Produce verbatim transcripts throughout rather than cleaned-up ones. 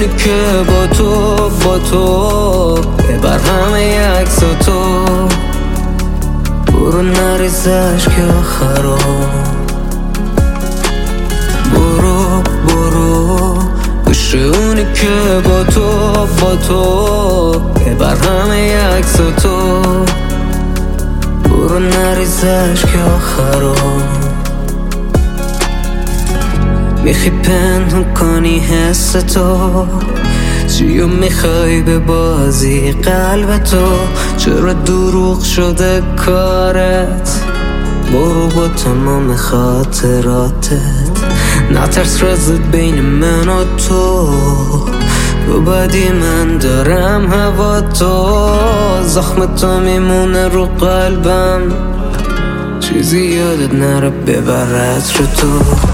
اونی که با تو با تو ببر همه عکس تو، برو نریز اشک آخرا، برو برو گوش اونی که با تو با تو ببر همه عکس تو، برو نریز اشک آخرا. میخی پنهون کنی حس تو، چیو میخوای به بازی قلب تو، چرا دروغ شده کارت، برو با تمام خاطراتت، نترس رازت بین من و تو، رو بدی من دارم هوا تو، زخم تو میمونه رو قلبم، چیزی یادت نره ببرد رو تو.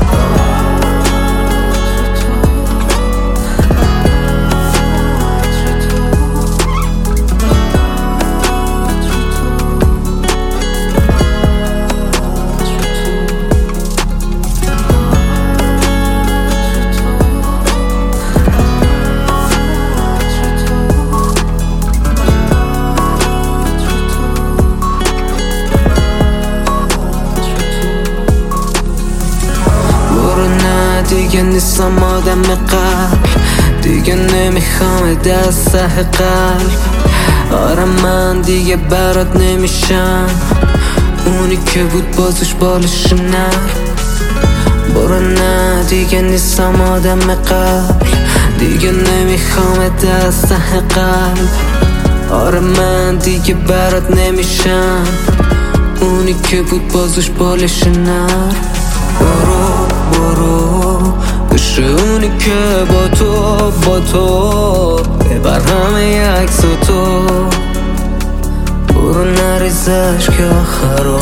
دیگه نیستم آدم قبل، دیگه نمیخوام دست ته قلب، آره من دیگه برات نمیشم اونی که بود بازش بالش نر، برو نه دیگه نیستم آدم قبل، دیگه نمیخوام دست ته قلب، آره من دیگه برات نمیشم اونی که بود بازش بالش نر، برو برو گوش اونی که با تو با تو ببر همه عکس تو، برو نریز اشک آخرا،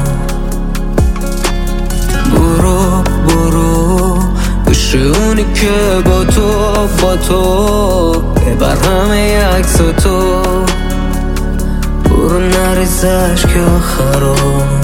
برو برو گوش اونی که با تو با تو ببر همه عکس تو، برو نریز اشک آخرا.